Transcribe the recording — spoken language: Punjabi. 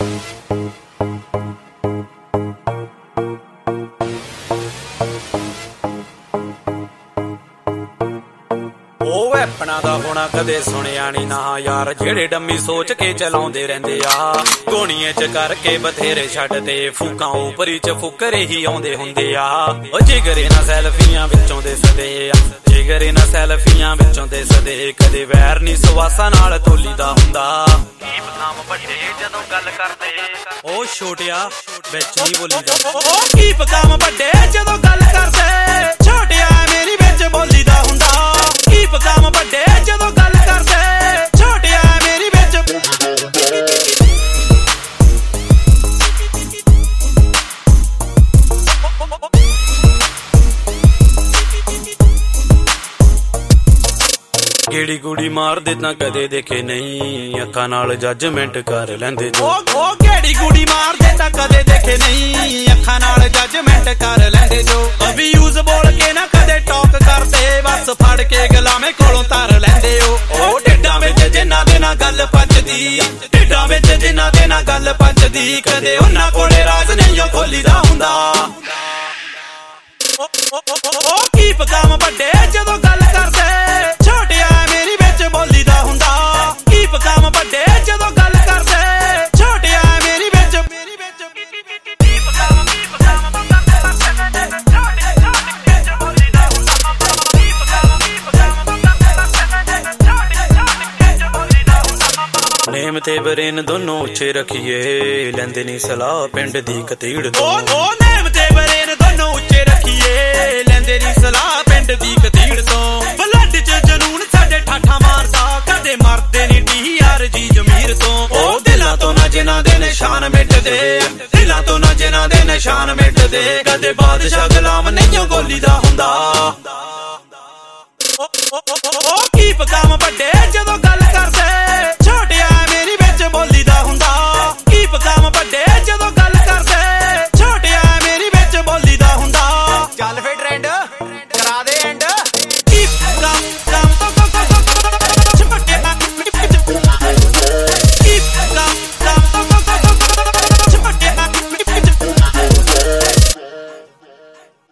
ਉਹ ਐਪਣਾ ਦਾ ਹੋਣਾ ਕਦੇ ਸੁਣਿਆ ਨੀ ਨਾ ਯਾਰ, ਜਿਹੜੇ ਡੰਮੀ ਸੋਚ ਕੇ ਚਲਾਉਂਦੇ ਰਹਿੰਦੇ ਆ। ਗੋਣੀਏ ਚ ਕਰਕੇ ਬਥੇਰੇ ਛੱਡ ਤੇ ਫੂਕਾਂ ਉਪਰੀ ਚ ਫੁਕਰੇ ਹੀ ਆਉਂਦੇ ਹੁੰਦੇ ਆ। ਉਹ ਜਿਗਰੇ ਨਾ ਸੈਲਫੀਆਂ ਵਿੱਚੋਂ ਦੇ ਸਦੇ ਆ, ਜਿਗਰੇ ਨਾ ਸੈਲਫੀਆਂ ਵਿੱਚੋਂ ਦੇ ਸਦੇ। ਕਦੇ ਵੈਰ ਨੀ ਸਵਾਸਾਂ ਨਾਲ ਤੋਲੀ ਦਾ ਹੁੰਦਾ। ਕੀਪ ਕਾਮ ਵੱਡੇ ਜਦੋਂ ਗੱਲ ਕਰਦੇ, ਉਹ ਛੋਟਿਆ ਵਿੱਚ ਨਹੀਂ ਬੋਲੀ ਦਾ। ਉਹ ਕੀਪ ਕਾਮ ਵੱਡੇ ਜਦੋਂ ਗੱਲ ਕਰਦੇ, ਛੋਟਿਆ ਮੇਰੀ ਵਿੱਚ ਬੋਲੀ ਦਾ ਹੁੰਦਾ। ਕੀਪ ਕਾਮ ਵੱਡੇ ਜਦੋਂ ਗੱਲ ਕਰਦੇ, ਛੋਟਿਆ ਮੇਰੀ ਵਿੱਚ ਗੇੜੀ ਗੂੜੀ ਮਾਰਦੇ ਤਾਂ ਕਦੇ ਦੇਖੇ ਨਹੀਂ, ਅੱਖਾਂ ਨਾਲ ਜੱਜਮੈਂਟ ਕਰ ਲੈਂਦੇ ਜੋ। ਉਹ ਗੇੜੀ ਗੂੜੀ ਮਾਰਦੇ ਤਾਂ ਕਦੇ ਦੇਖੇ ਨਹੀਂ, ਅੱਖਾਂ ਨਾਲ ਜੱਜਮੈਂਟ ਕਰ ਲੈਂਦੇ ਜੋ। ਅਬਿਊਜ਼ ਬੋਲ ਕੇ ਨਾ ਕਦੇ ਟਾਕ ਕਰਦੇ, ਬਸ ਫੜ ਕੇ ਗੁਲਾਮੇ ਕੋਲੋਂ ਧਰ ਲੈਂਦੇ ਉਹ ਢਿੱਡਾਂ ਵਿੱਚ ਜਿਨ੍ਹਾਂ ਦੇ ਨਾਲ ਗੱਲ ਪੱਜਦੀ, ਢਿੱਡਾਂ ਵਿੱਚ ਜਿਨ੍ਹਾਂ ਦੇ ਨਾਲ ਗੱਲ ਪੱਜਦੀ। ਕਦੇ ਉਹਨਾਂ ਕੋਲੇ ਰਾਜ਼ ਨਹੀਂ ਖੋਲੀਦਾ ਹੁੰਦਾ। ਉਹ ਕੀਪ ਕਾਮ ਵੱਡੇ ਜਦੋਂ ਗੱਲ ਕਰਦੇ, ਛੋਟਿਆ ਮੇਰੀ ਵਿੱਚ ਬੋਲੀ ਦਾ ਹੁੰਦਾ। ਕੀਪ ਕਾਮ ਵੱਡੇ ਜਦੋਂ ਗੱਲ ਕਰਦੇ, ਛੋਟਿਆ ਮੇਰੀ ਵਿੱਚ ਕੀਪ ਕਾਮ ਨੇਮ ਤੇ ਬਰੇਨ ਦੋਨੋਂ ਉੱਚੇ ਰੱਖੀਏ, ਲੈਂਦੇ ਨੀ ਸਲਾਹ ਪਿੰਡ ਦੀ ਕਤੀੜ ਤੋਂ। ਉਹ ਨੇਮ ਤੇ ਬਰੇਨ ਦੋਨੋਂ ਉੱਚੇ ਰੱਖੀਏ, ਲੈਂਦੇ ਨੀ ਸਲਾਹ ਪਿੰਡ ਦੀ ਕਤੀੜ ਤੋਂ। ਬਲੱਡ ਚ ਜਨੂਨ ਸਾਡੇ ਠਾਠਾ ਮਾਰਦਾ, ਕਦੇ ਮਰਦੇ ਨੀ TR ਜੀ ਜ਼ਮੀਰ ਤੋਂ। ਉਹ ਦਿਲਾਂ ਤੋਂ ਨਾ ਜਿਨ੍ਹਾਂ ਦੇ ਨਿਸ਼ਾਨ ਮਿਟਦੇ, ਦਿਲਾਂ ਤੋਂ ਨਾ ਜਿਨ੍ਹਾਂ ਦੇ ਨਿਸ਼ਾਨ ਮਿਟਦੇ। ਕਦੇ ਬਾਦਸ਼ਾਹ ਗੁਲਾਮ ਨਹੀਂ ਗੋਲੀ ਦਾ।